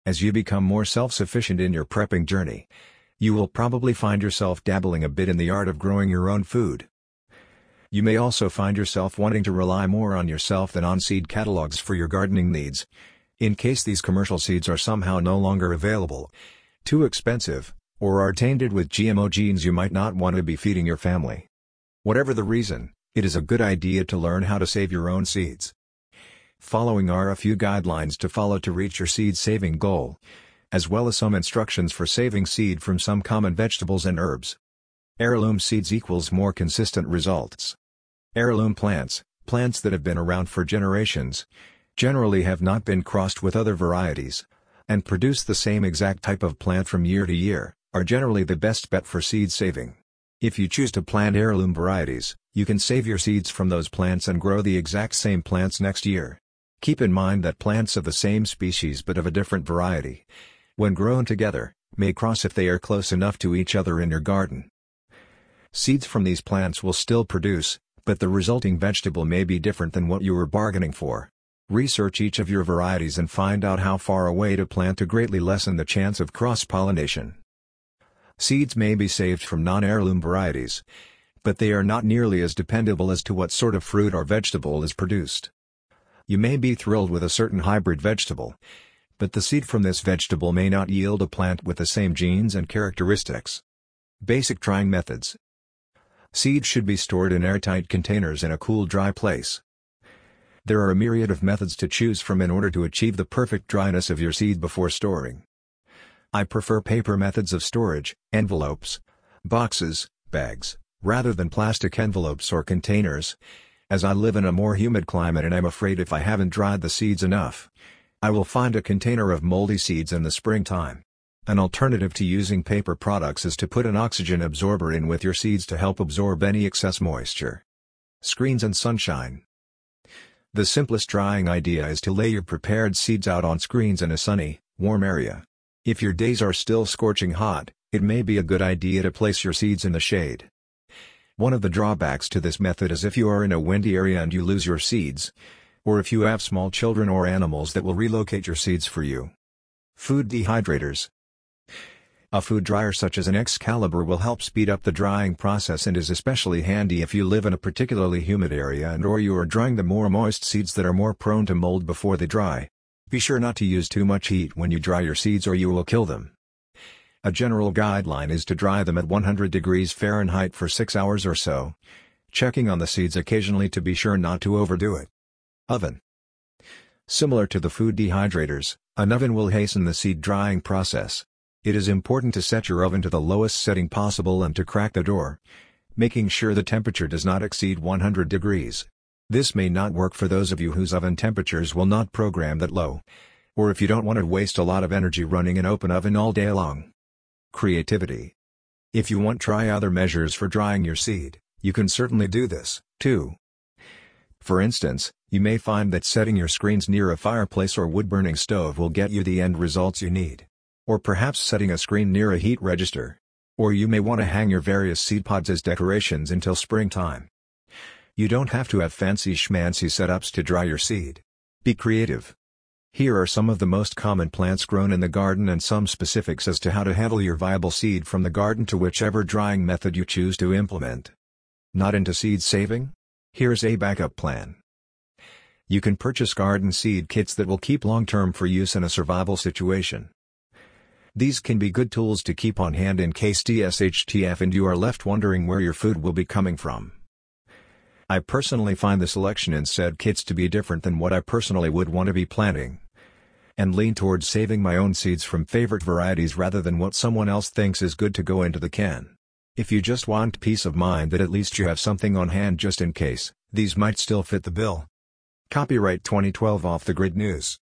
As you become more self-sufficient in your prepping journey, you will probably find yourself dabbling a bit in the art of growing your own food. You may also find yourself wanting to rely more on yourself than on seed catalogs for your gardening needs, in case these commercial seeds are somehow no longer available, too expensive, or are tainted with GMO genes you might not want to be feeding your family. Whatever the reason, it is a good idea to learn how to save your own seeds. Following are a few guidelines to follow to reach your seed saving goal, as well as some instructions for saving seed from some common vegetables and herbs. Heirloom seeds equals more consistent results. Heirloom plants that have been around for generations, generally have not been crossed with other varieties, and produce the same exact type of plant from year to year, are generally the best bet for seed saving. If you choose to plant heirloom varieties, you can save your seeds from those plants and grow the exact same plants next year. Keep in mind that plants of the same species but of a different variety, when grown together, may cross if they are close enough to each other in your garden. Seeds from these plants will still produce, but the resulting vegetable may be different than what you were bargaining for. Research each of your varieties and find out how far away to plant to greatly lessen the chance of cross-pollination. Seeds may be saved from non-heirloom varieties, but they are not nearly as dependable as to what sort of fruit or vegetable is produced. You may be thrilled with a certain hybrid vegetable, but the seed from this vegetable may not yield a plant with the same genes and characteristics. Basic drying methods. Seeds should be stored in airtight containers in a cool, dry place. There are a myriad of methods to choose from in order to achieve the perfect dryness of your seed before storing. I prefer paper methods of storage, envelopes, boxes, bags, rather than plastic envelopes or containers, as I live in a more humid climate and I'm afraid if I haven't dried the seeds enough, I will find a container of moldy seeds in the springtime. An alternative to using paper products is to put an oxygen absorber in with your seeds to help absorb any excess moisture. Screens and sunshine. The simplest drying idea is to lay your prepared seeds out on screens in a sunny, warm area. If your days are still scorching hot, it may be a good idea to place your seeds in the shade. One of the drawbacks to this method is if you are in a windy area and you lose your seeds, or if you have small children or animals that will relocate your seeds for you. Food dehydrators. A food dryer such as an Excalibur will help speed up the drying process and is especially handy if you live in a particularly humid area and/or you are drying the more moist seeds that are more prone to mold before they dry. Be sure not to use too much heat when you dry your seeds or you will kill them. A general guideline is to dry them at 100 degrees Fahrenheit for 6 hours or so, checking on the seeds occasionally to be sure not to overdo it. Oven. Similar to the food dehydrators, an oven will hasten the seed drying process. It is important to set your oven to the lowest setting possible and to crack the door, making sure the temperature does not exceed 100 degrees. This may not work for those of you whose oven temperatures will not program that low, or if you don't want to waste a lot of energy running an open oven all day long. Creativity. If you want to try other measures for drying your seed, you can certainly do this, too. For instance, you may find that setting your screens near a fireplace or wood-burning stove will get you the end results you need. Or perhaps setting a screen near a heat register. Or you may want to hang your various seed pods as decorations until springtime. You don't have to have fancy schmancy setups to dry your seed. Be creative. Here are some of the most common plants grown in the garden and some specifics as to how to handle your viable seed from the garden to whichever drying method you choose to implement. Not into seed saving? Here's a backup plan. You can purchase garden seed kits that will keep long-term for use in a survival situation. These can be good tools to keep on hand in case TSHTF and you are left wondering where your food will be coming from. I personally find the selection in said kits to be different than what I personally would want to be planting, and lean towards saving my own seeds from favorite varieties rather than what someone else thinks is good to go into the can. If you just want peace of mind that at least you have something on hand just in case, these might still fit the bill. Copyright 2012 Off the Grid News.